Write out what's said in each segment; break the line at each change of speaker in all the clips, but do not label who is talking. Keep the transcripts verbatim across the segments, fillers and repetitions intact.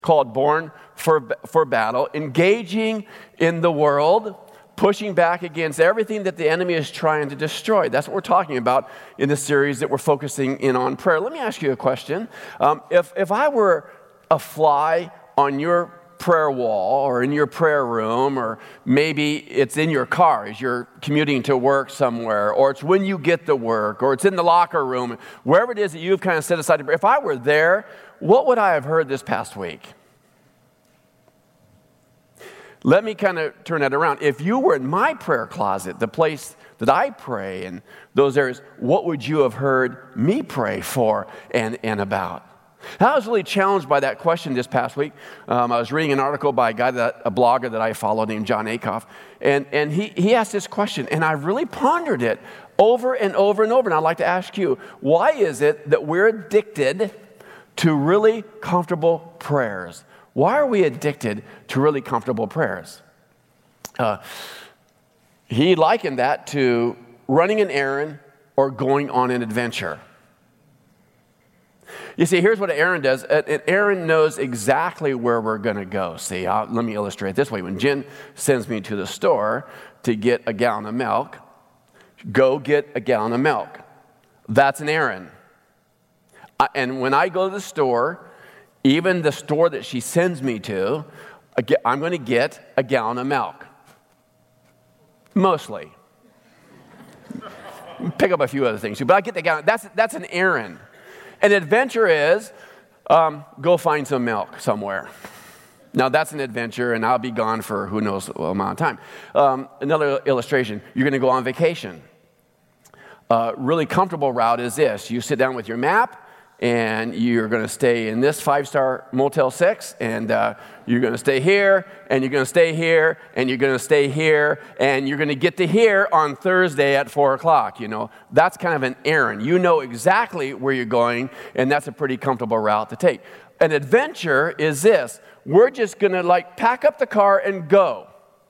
called Born for, for Battle, engaging in the world, pushing back against everything that the enemy is trying to destroy. That's what we're talking about in the series that we're focusing in on prayer. Let me ask you a question. Um, if, if I were a fly on your prayer wall or in your prayer room, or maybe it's in your car as you're commuting to work somewhere, or it's when you get to work, or it's in the locker room, wherever it is that you've kind of set aside to pray. If I were there, what would I have heard this past week? Let me kind of turn that around. If you were in my prayer closet, the place that I pray in those areas, what would you have heard me pray for and, and about? I was really challenged by that question this past week. Um, I was reading an article by a guy, that, a blogger that I follow named John Acuff, and, and he, he asked this question, and I really pondered it over and over and over, and I'd like to ask you, why is it that we're addicted to really comfortable prayers? Why are we addicted to really comfortable prayers? Uh, he likened that to running an errand or going on an adventure. You see, here's what Aaron does. Aaron knows exactly where we're going to go. See, I'll, let me illustrate it this way. When Jen sends me to the store to get a gallon of milk, go get a gallon of milk. That's an errand. I, and when I go to the store, even the store that she sends me to, I'm going to get a gallon of milk. Mostly. Pick up a few other things too, but I get the gallon. That's, that's an errand. An adventure is um, go find some milk somewhere. Now, that's an adventure, and I'll be gone for who knows what amount of time. Um, another illustration, you're going to go on vacation. Uh, really comfortable route is this. You sit down with your map, and you're going to stay in this five-star Motel six, and uh, you're going to stay here, and you're going to stay here, and you're going to stay here, and you're going to get to here on Thursday at four o'clock, you know. That's kind of an errand. You know exactly where you're going, and that's a pretty comfortable route to take. An adventure is this. We're just going to, like, pack up the car and go.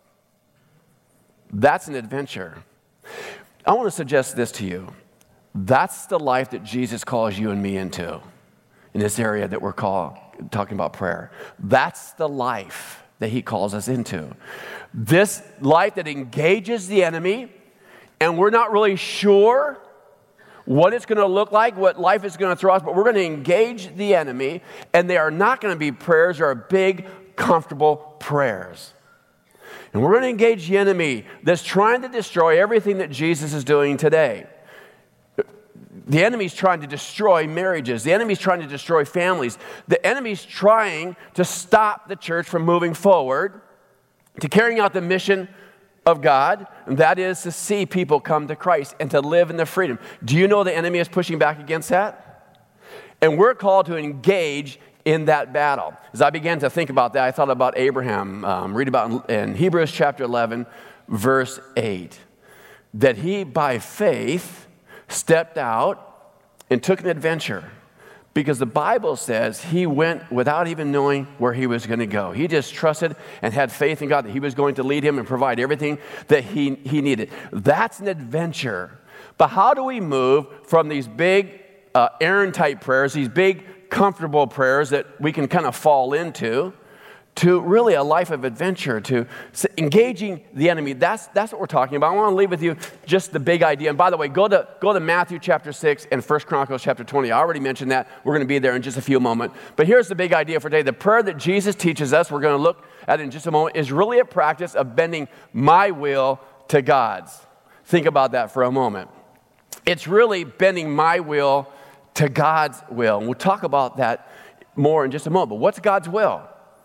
That's an adventure. I want to suggest this to you. That's the life that Jesus calls you and me into in this area that we're call, talking about prayer. That's the life that he calls us into. This life that engages the enemy, and we're not really sure what it's going to look like, what life is going to throw us, but we're going to engage the enemy, and they are not going to be prayers that are big, comfortable prayers. And we're going to engage the enemy that's trying to destroy everything that Jesus is doing today. The enemy's trying to destroy marriages. The enemy's trying to destroy families. The enemy's trying to stop the church from moving forward to carrying out the mission of God, and that is to see people come to Christ and to live in the freedom. Do you know the enemy is pushing back against that? And we're called to engage in that battle. As I began to think about that, I thought about Abraham. Um, read about in Hebrews chapter eleven, verse eight, that he by faith stepped out and took an adventure, because the Bible says he went without even knowing where he was going to go. He just trusted and had faith in God that he was going to lead him and provide everything that he, he needed. That's an adventure. But how do we move from these big uh, errand-type prayers, these big comfortable prayers that we can kind of fall into, to really a life of adventure, to engaging the enemy? That's that's what we're talking about. I want to leave with you just the big idea. And by the way, go to go to Matthew chapter six and First Chronicles chapter twenty. I already mentioned that. We're going to be there in just a few moments. But here's the big idea for today. The prayer that Jesus teaches us, we're going to look at in just a moment, is really a practice of bending my will to God's. Think about that for a moment. It's really bending my will to God's will. And we'll talk about that more in just a moment. But what's God's will?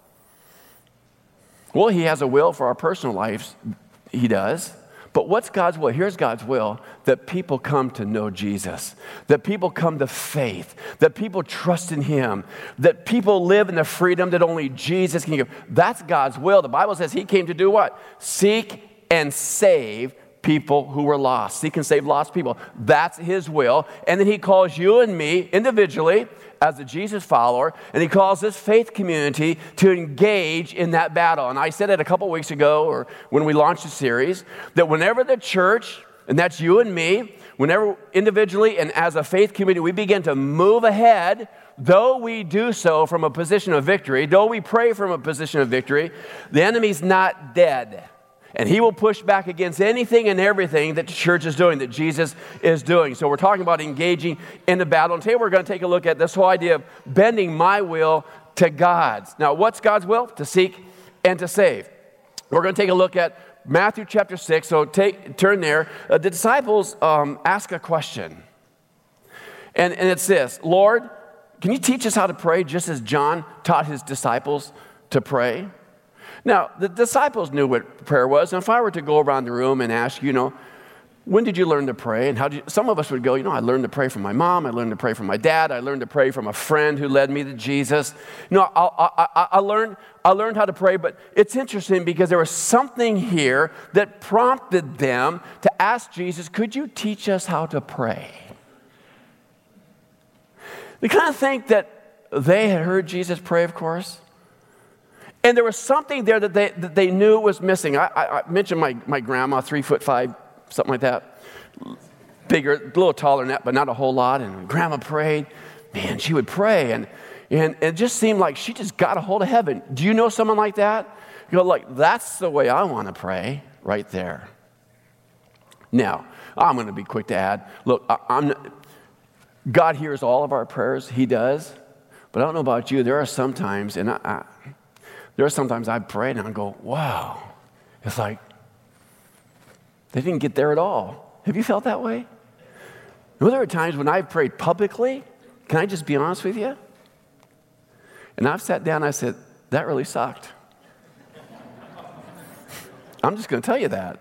Well, he has a will for our personal lives. He does. But what's God's will? Here's God's will, that people come to know Jesus, that people come to faith, that people trust in him, that people live in the freedom that only Jesus can give. That's God's will. The Bible says he came to do what? Seek and save people who were lost. Seek and save lost people. That's his will. And then he calls you and me individually as a Jesus follower, and he calls this faith community to engage in that battle. And I said it a couple weeks ago, or when we launched the series, that whenever the church and that's you and me. Whenever individually and as a faith community, we begin to move ahead, though we do so from a position of victory, though we pray from a position of victory, the enemy's not dead. And he will push back against anything and everything that the church is doing, that Jesus is doing. So we're talking about engaging in the battle. And today we're going to take a look at this whole idea of bending my will to God's. Now, what's God's will? To seek and to save. We're going to take a look at Matthew chapter six, so take, turn there. Uh, the disciples um, ask a question. And, and it's this: Lord, can you teach us how to pray just as John taught his disciples to pray? Now, the disciples knew what prayer was. And if I were to go around the room and ask, you know, when did you learn to pray? And how did you, some of us would go, you know, I learned to pray from my mom. I learned to pray from my dad. I learned to pray from a friend who led me to Jesus. You know, I, I, I, I learned I learned how to pray, but it's interesting because there was something here that prompted them to ask Jesus, could you teach us how to pray? They kind of think that they had heard Jesus pray, of course. And there was something there that they, that they knew was missing. I, I, I mentioned my, my grandma, three foot five, something like that. Bigger, a little taller than that, but not a whole lot. And when grandma prayed, man, she would pray. And, and it just seemed like she just got a hold of heaven. Do you know someone like that? You go, like, that's the way I want to pray, right there. Now, I'm going to be quick to add, look, I, I'm, God hears all of our prayers. He does. But I don't know about you. There are some times, and I, I There are sometimes I pray and I go, wow. It's like, they didn't get there at all. Have you felt that way? Well, there are times when I've prayed publicly. Can I just be honest with you? And I've sat down and I said, that really sucked. I'm just going to tell you that.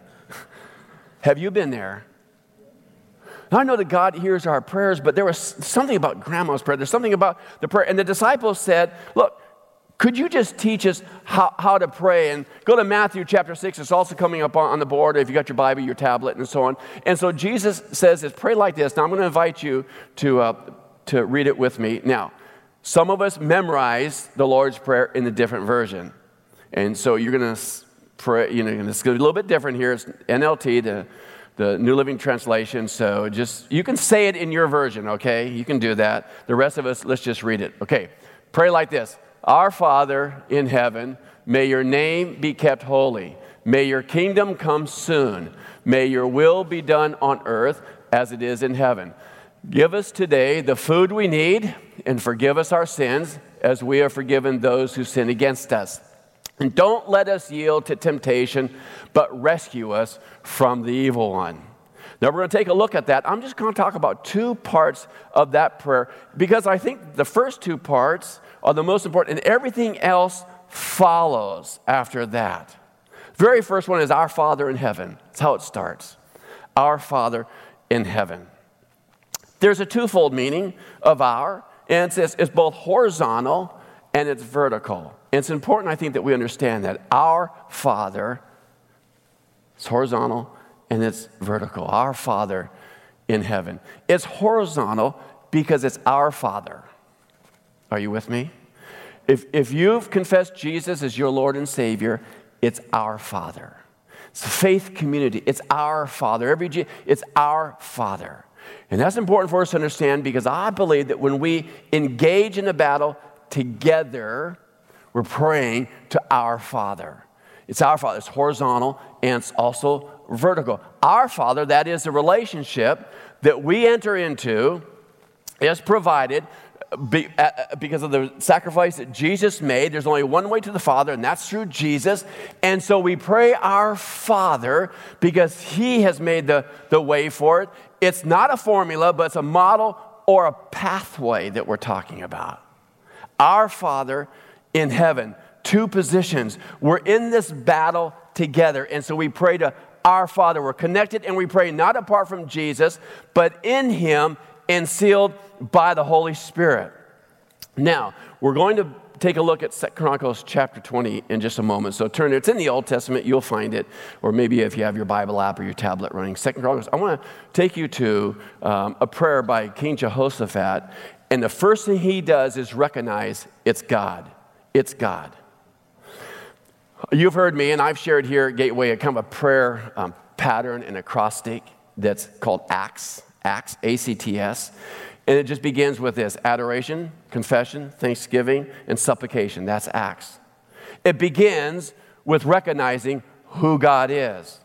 Have you been there? Now, I know that God hears our prayers, but there was something about grandma's prayer. There's something about the prayer. And the disciples said, look, could you just teach us how, how to pray? And go to Matthew chapter six. It's also coming up on, on the board if you got your Bible, your tablet, and so on. And so Jesus says this, pray like this. Now, I'm going to invite you to, uh, to read it with me. Now, some of us memorize the Lord's Prayer in a different version. And so you're going to pray, you know, it's going to be a little bit different here. It's N L T, the, the New Living Translation. So just, you can say it in your version, okay? You can do that. The rest of us, let's just read it. Okay, pray like this. Our Father in heaven, may your name be kept holy. May your kingdom come soon. May your will be done on earth as it is in heaven. Give us today the food we need, and forgive us our sins as we have forgiven those who sin against us. And don't let us yield to temptation, but rescue us from the evil one. Now, we're going to take a look at that. I'm just going to talk about two parts of that prayer, because I think the first two parts are the most important, and everything else follows after that. Very first one is our Father in heaven. That's how it starts. Our Father in heaven. There's a twofold meaning of our, and it's, it's both horizontal and it's vertical. And it's important, I think, that we understand that. Our Father, it's horizontal and it's vertical. Our Father in heaven. It's horizontal because it's our Father. Are you with me? If, if you've confessed Jesus as your Lord and Savior, it's our Father. It's a faith community. It's our Father. Every G, it's our Father. And that's important for us to understand, because I believe that when we engage in a battle together, we're praying to our Father. It's our Father. It's horizontal and it's also vertical. Our Father, that is the relationship that we enter into, is provided Be, uh, because of the sacrifice that Jesus made. There's only one way to the Father, and that's through Jesus. And so we pray our Father because He has made the, the way for it. It's not a formula, but it's a model or a pathway that we're talking about. Our Father in heaven, two positions. We're in this battle together, and so we pray to our Father. We're connected, and we pray not apart from Jesus, but in Him and sealed by the Holy Spirit. Now, we're going to take a look at Second Chronicles chapter twenty in just a moment. So turn there. It's in the Old Testament. You'll find it. Or maybe if you have your Bible app or your tablet running. Second Chronicles. I want to take you to um, a prayer by King Jehoshaphat. And the first thing he does is recognize it's God. It's God. You've heard me, and I've shared here at Gateway a kind of a prayer um, pattern and acrostic. that's called Acts, Acts, A C T S. And it just begins with this: adoration, confession, thanksgiving, and supplication. That's Acts. It begins with recognizing who God is.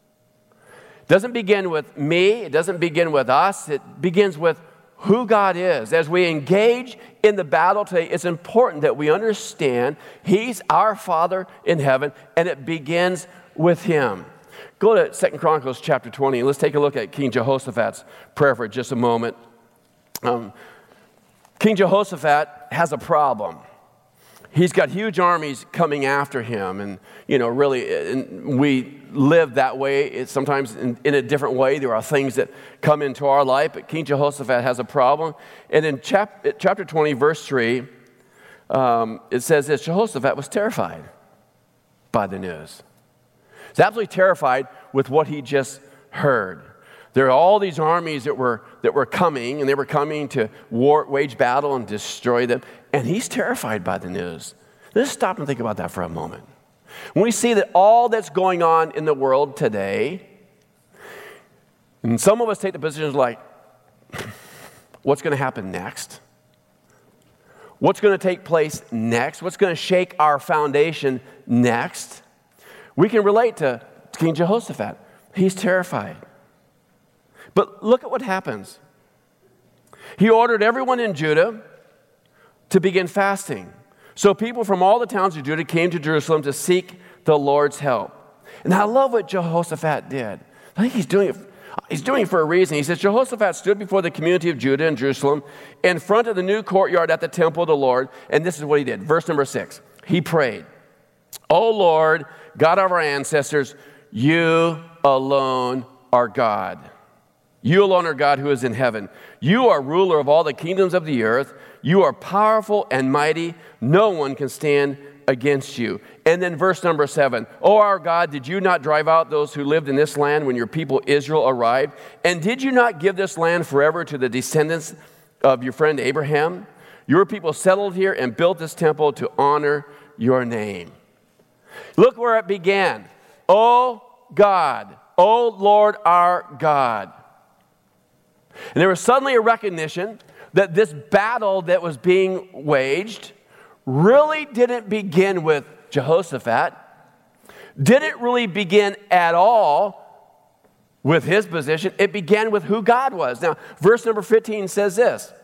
It doesn't begin with me. It doesn't begin with us. It begins with who God is. As we engage in the battle today, it's important that we understand He's our Father in heaven, and it begins with Him. Go to Second Chronicles chapter twenty, and let's take a look at King Jehoshaphat's prayer for just a moment. Um, King Jehoshaphat has a problem. He's got huge armies coming after him, and, you know, really, and we live that way. It's sometimes in, in a different way. There are things that come into our life, but King Jehoshaphat has a problem. And in chap, chapter twenty, verse three, um, it says this: Jehoshaphat was terrified by the news. He's absolutely terrified with what he just heard. There are all these armies that were that were coming, and they were coming to war, wage battle and destroy them. And he's terrified by the news. Let's stop and think about that for a moment. When we see that all that's going on in the world today, and some of us take the positions like, what's going to happen next? What's going to take place next? What's going to shake our foundation next? We can relate to King Jehoshaphat. He's terrified. But look at what happens. He ordered everyone in Judah to begin fasting. So people from all the towns of Judah came to Jerusalem to seek the Lord's help. And I love what Jehoshaphat did. I think he's doing it, he's doing it for a reason. He says, Jehoshaphat stood before the community of Judah and Jerusalem in front of the new courtyard at the temple of the Lord. And this is what he did. Verse number six. He prayed, "O Lord, God of our ancestors, you alone are God. You alone are God who is in heaven. You are ruler of all the kingdoms of the earth. You are powerful and mighty. No one can stand against you." And then verse number seven. "O our God, did you not drive out those who lived in this land when your people Israel arrived? And did you not give this land forever to the descendants of your friend Abraham? Your people settled here and built this temple to honor your name." Look where it began. "O God, O Lord our God." And there was suddenly a recognition that this battle that was being waged really didn't begin with Jehoshaphat, didn't really begin at all with his position. It began with who God was. Now, verse number fifteen says this.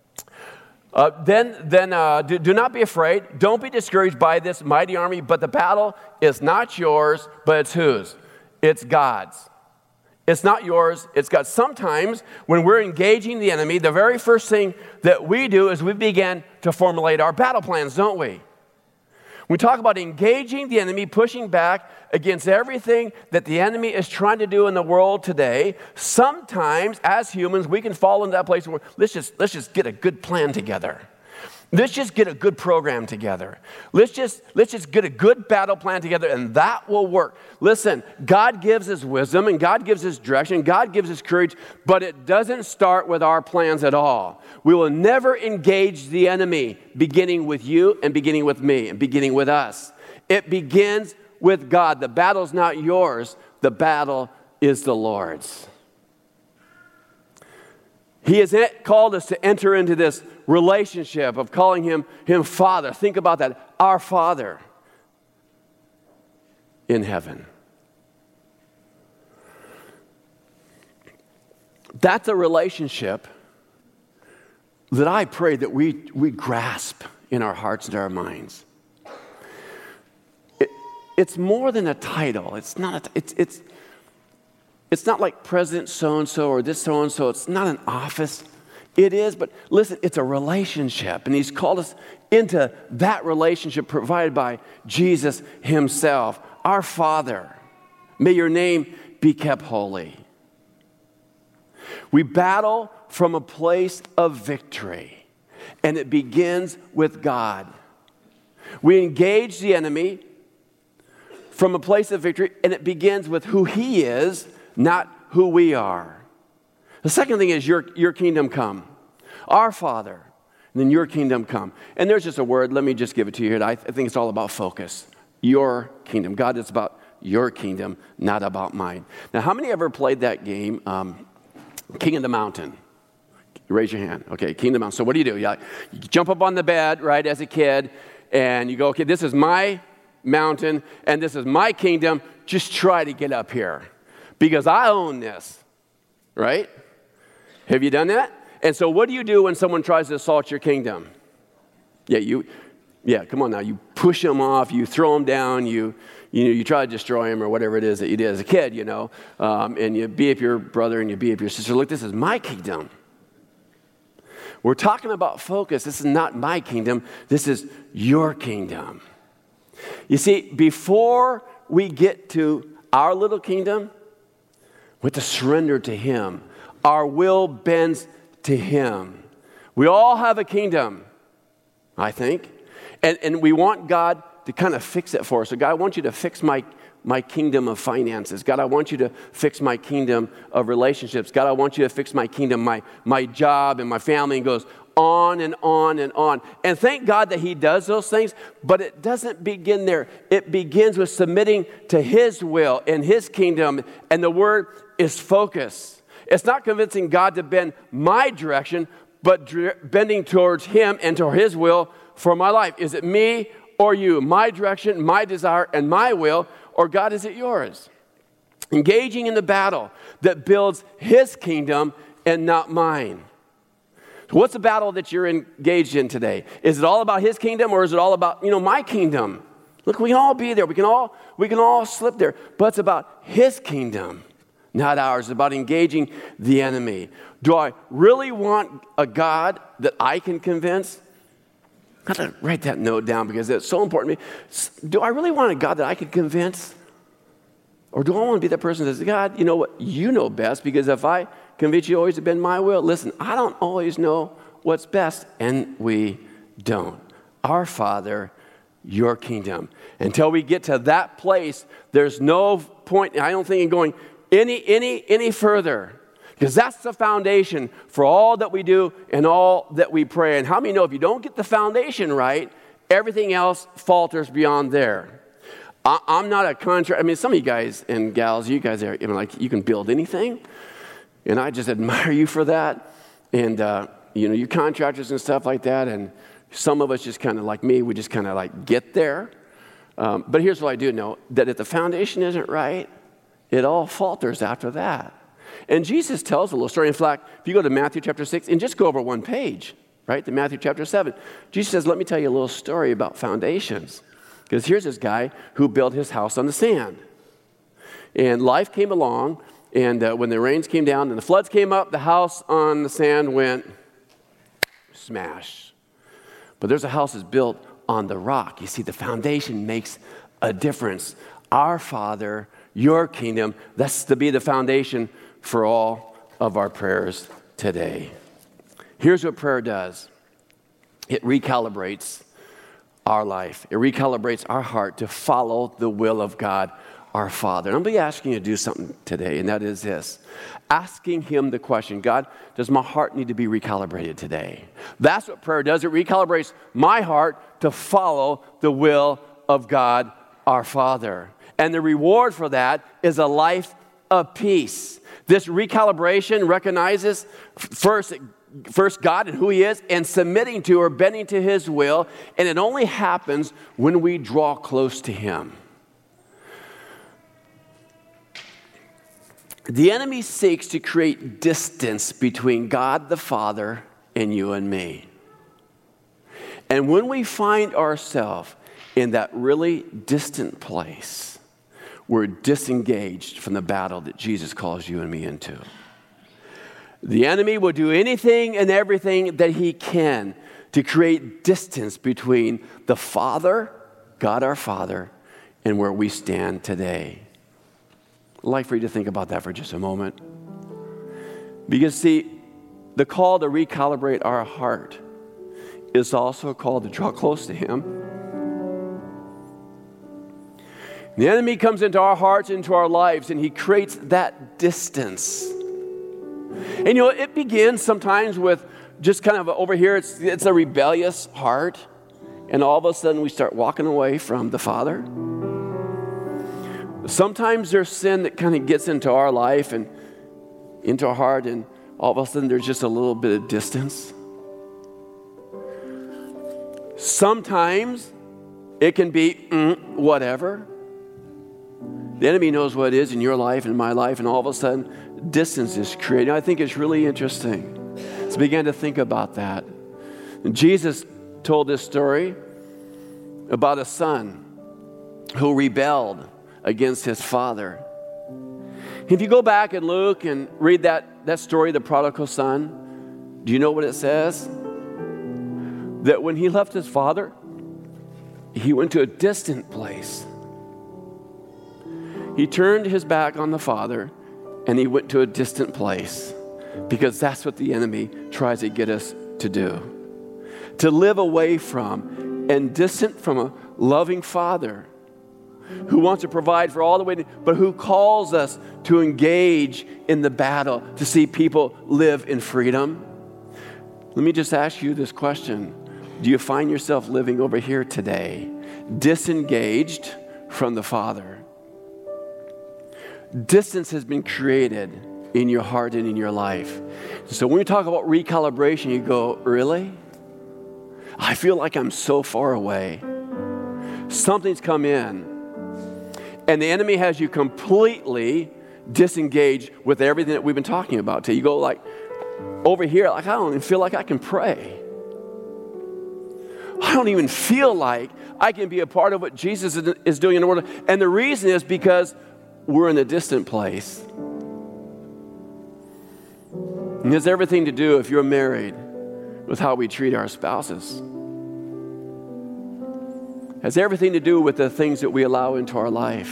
Uh, then then uh, do, do not be afraid. Don't be discouraged by this mighty army, but the battle is not yours, but it's whose? It's God's. It's not yours, it's God's. Sometimes when we're engaging the enemy, the very first thing that we do is we begin to formulate our battle plans, don't we? We talk about engaging the enemy, pushing back against everything that the enemy is trying to do in the world today. Sometimes, as humans, we can fall into that place where let's just, let's just get a good plan together. Let's just get a good program together. Let's just, let's just get a good battle plan together, and that will work. Listen, God gives His wisdom, and God gives His direction, God gives His courage, but it doesn't start with our plans at all. We will never engage the enemy beginning with you and beginning with me and beginning with us. It begins with God. The battle's not yours. The battle is the Lord's. He has called us to enter into this relationship of calling him, him Father. Think about that. Our Father in heaven. That's a relationship that I pray that we, we grasp in our hearts and our minds. It, it's more than a title. It's not a, it's, it's, it's not like President so-and-so or this so-and-so. It's not an office. It is, but listen, it's a relationship. And He's called us into that relationship provided by Jesus Himself. Our Father, may your name be kept holy. We battle from a place of victory, and it begins with God. We engage the enemy from a place of victory, and it begins with who He is, not who we are. The second thing is your, your kingdom come. Our Father, and then your kingdom come. And there's just a word, let me just give it to you here. I think it's all about focus. Your kingdom. God is about your kingdom, not about mine. Now, how many ever played that game, um, King of the Mountain? Raise your hand. Okay, King of the Mountain. So what do you do? You, you jump up on the bed, right, as a kid, and you go, okay, this is my mountain, and this is my kingdom. Just try to get up here because I own this, right? Have you done that? And so what do you do when someone tries to assault your kingdom? Yeah, you, yeah, come on now. You push them off, you throw them down, you, you know, you try to destroy them or whatever it is that you did as a kid, you know, um, and you beat up your brother and you beat up your sister. Look, this is my kingdom. We're talking about focus. This is not my kingdom. This is your kingdom. You see, before we get to our little kingdom, we have to surrender to Him. Our will bends to Him. We all have a kingdom, I think, and, and we want God to kind of fix it for us. So God, I want you to fix my my kingdom of finances. God, I want you to fix my kingdom of relationships. God, I want you to fix my kingdom, my, my job and my family, and goes on and on and on. And thank God that He does those things, but it doesn't begin there. It begins with submitting to His will and His kingdom, and the word is focus. It's not convincing God to bend my direction, but dr- bending towards Him and to His will for my life. Is it me or you? My direction, my desire, and my will, or God, is it yours? Engaging in the battle that builds His kingdom and not mine. So what's the battle that you're engaged in today? Is it all about His kingdom, or is it all about, you know, my kingdom? Look, we can all be there. We can all, we can all slip there. But it's about His kingdom, not ours. It's about engaging the enemy. Do I really want a God that I can convince? I have to write that note down because it's so important to me. Do I really want a God that I can convince? Or do I want to be that person that says, God, you know what? You know best, because if I convince you always to bend my will, listen, I don't always know what's best, and we don't. Our Father, your kingdom. Until we get to that place, there's no point, I don't think, in going any, any, any further. Because that's the foundation for all that we do and all that we pray. And how many know if you don't get the foundation right, everything else falters beyond there? I, I'm not a contractor. I mean, some of you guys and gals, you guys are, you know, like, you can build anything. And I just admire you for that. And, uh, you know, you're contractors and stuff like that. And some of us just kind of, like me, we just kind of like get there. Um, but here's what I do know, that if the foundation isn't right, it all falters after that. And Jesus tells a little story. In fact, if you go to Matthew chapter six, and just go over one page, right, to Matthew chapter seven, Jesus says, let me tell you a little story about foundations. Because here's this guy who built his house on the sand. And life came along, and uh, when the rains came down and the floods came up, the house on the sand went smash. But there's a house that's built on the rock. You see, the foundation makes a difference. Our Father, your kingdom, that's to be the foundation for all of our prayers today. Here's what prayer does. It recalibrates our life. It recalibrates our heart to follow the will of God, our Father. And I'm going to be asking you to do something today, and that is this. Asking Him the question, God, does my heart need to be recalibrated today? That's what prayer does. It recalibrates my heart to follow the will of God, our Father. And the reward for that is a life of peace. This recalibration recognizes first, first God and who He is, and submitting to or bending to His will. And it only happens when we draw close to Him. The enemy seeks to create distance between God the Father and you and me. And when we find ourselves in that really distant place, we're disengaged from the battle that Jesus calls you and me into. The enemy will do anything and everything that he can to create distance between the Father, God our Father, and where we stand today. I'd like for you to think about that for just a moment. Because, see, the call to recalibrate our heart is also a call to draw close to Him. The enemy comes into our hearts, into our lives, and he creates that distance. And, you know, it begins sometimes with just kind of over here, it's, it's a rebellious heart. And all of a sudden we start walking away from the Father. Sometimes there's sin that kind of gets into our life and into our heart, and all of a sudden there's just a little bit of distance. Sometimes it can be mm, whatever. The enemy knows what it is in your life and my life, and all of a sudden distance is created. I think it's really interesting. So I began to think about that. And Jesus told this story about a son who rebelled against his father. If you go back and Luke and read that, that story, the prodigal son, do you know what it says? That when he left his father, he went to a distant place. He turned his back on the father and he went to a distant place, because that's what the enemy tries to get us to do. To live away from and distant from a loving father who wants to provide for all the way, but who calls us to engage in the battle to see people live in freedom. Let me just ask you this question. Do you find yourself living over here today, disengaged from the Father? Distance has been created in your heart and in your life. So when we talk about recalibration, you go, really? I feel like I'm so far away. Something's come in, and the enemy has you completely disengaged with everything that we've been talking about today. You go like, over here, like I don't even feel like I can pray. I don't even feel like I can be a part of what Jesus is doing in the world. And the reason is because we're in a distant place. It has everything to do, if you're married, with how we treat our spouses. It has everything to do with the things that we allow into our life.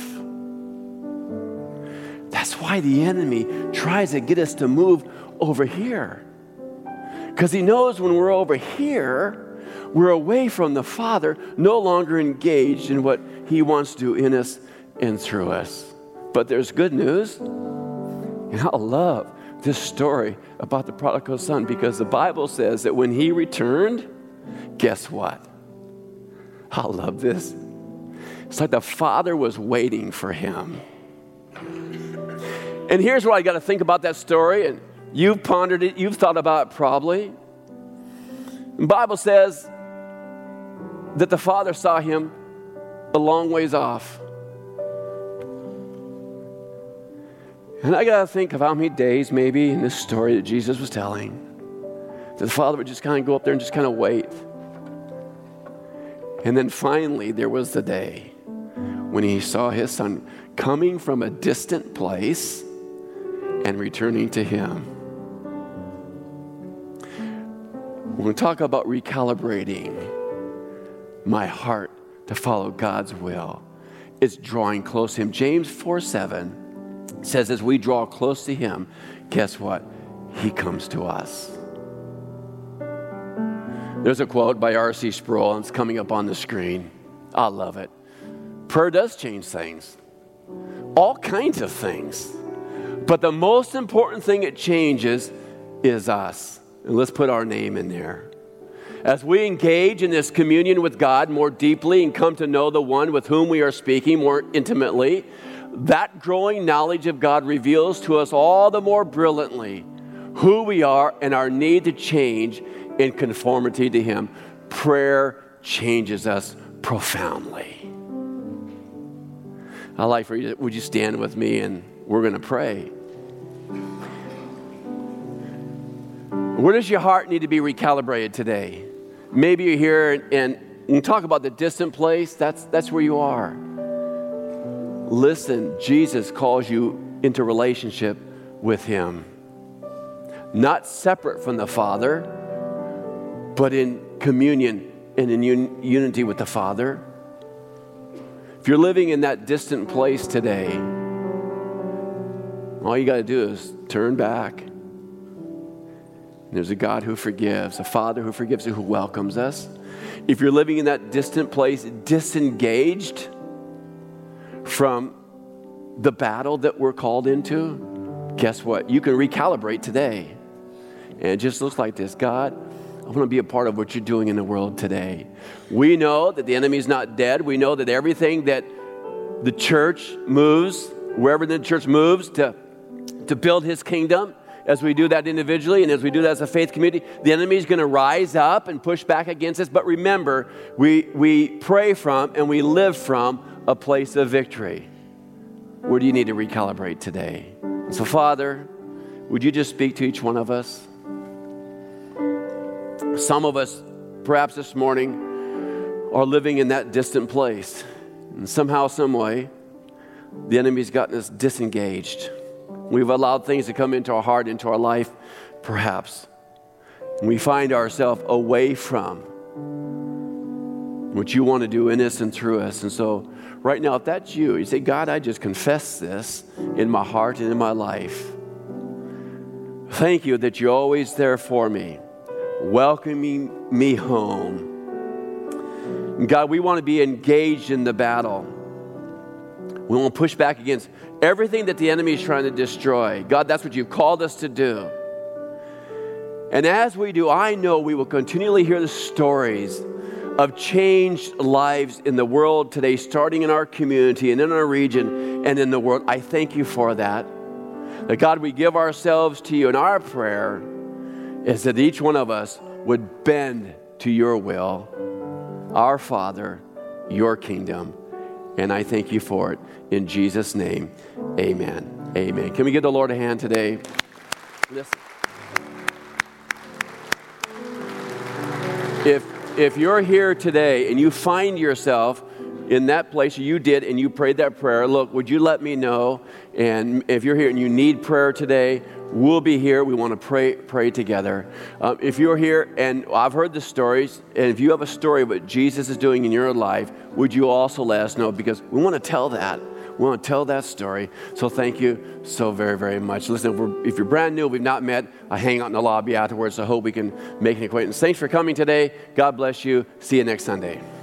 That's why the enemy tries to get us to move over here. Because he knows when we're over here, we're away from the Father, no longer engaged in what he wants to do in us and through us. But there's good news. And I love this story about the prodigal son, because the Bible says that when he returned, guess what? I love this. It's like the Father was waiting for him. And here's what I got to think about that story, and you've pondered it, you've thought about it probably. The Bible says that the Father saw him a long ways off. And I got to think of how many days maybe in this story that Jesus was telling, that the Father would just kind of go up there and just kind of wait. And then finally there was the day when he saw his son coming from a distant place and returning to him. We're going to talk about recalibrating my heart to follow God's will. It's drawing close to him. James four seven says as we draw close to him, guess what? He comes to us. There's a quote by R C Sproul, and it's coming up on the screen. I love it. Prayer does change things. All kinds of things. But the most important thing it changes is us. And let's put our name in there. As we engage in this communion with God more deeply and come to know the one with whom we are speaking more intimately, that growing knowledge of God reveals to us all the more brilliantly who we are and our need to change in conformity to him. Prayer changes us profoundly. I'd like for you to, would you stand with me, and we're going to pray. Where does your heart need to be recalibrated today? Maybe you're here and, and you talk about the distant place. That's, that's where you are. Listen, Jesus calls you into relationship with him. Not separate from the Father, but in communion and in un- unity with the Father. If you're living in that distant place today, all you got to do is turn back. There's a God who forgives, a Father who forgives, who welcomes us. If you're living in that distant place, disengaged from the battle that we're called into, guess what? You can recalibrate today. And it just looks like this. God, I want to be a part of what you're doing in the world today. We know that the enemy's not dead. We know that everything that the church moves, wherever the church moves to, to build his kingdom, as we do that individually and as we do that as a faith community, the enemy is going to rise up and push back against us. But remember, we, we pray from and we live from a place of victory. Where do you need to recalibrate today? So, Father, would you just speak to each one of us? Some of us, perhaps this morning, are living in that distant place. And somehow, some way, the enemy's gotten us disengaged. We've allowed things to come into our heart, into our life, perhaps. And we find ourselves away from what you want to do in us and through us. And so, right now, if that's you, you say, God, I just confess this in my heart and in my life. Thank you that you're always there for me, welcoming me home. And God, we want to be engaged in the battle. We want to push back against everything that the enemy is trying to destroy. God, that's what you've called us to do. And as we do, I know we will continually hear the stories of changed lives in the world today, starting in our community and in our region and in the world. I thank you for that. That God, we give ourselves to you, and our prayer is that each one of us would bend to your will, our Father, your kingdom. And I thank you for it. In Jesus' name, amen. Amen. Can we give the Lord a hand today? Listen. If, if you're here today and you find yourself in that place you did and you prayed that prayer, look, would you let me know? And if you're here and you need prayer today, we'll be here. We want to pray pray together. Um, if you're here and I've heard the stories, and if you have a story of what Jesus is doing in your life, would you also let us know? Because we want to tell that. We want to tell that story. So thank you so very, very much. Listen, if, we're, if you're brand new, we've not met, I hang out in the lobby afterwards. So I hope we can make an acquaintance. Thanks for coming today. God bless you. See you next Sunday.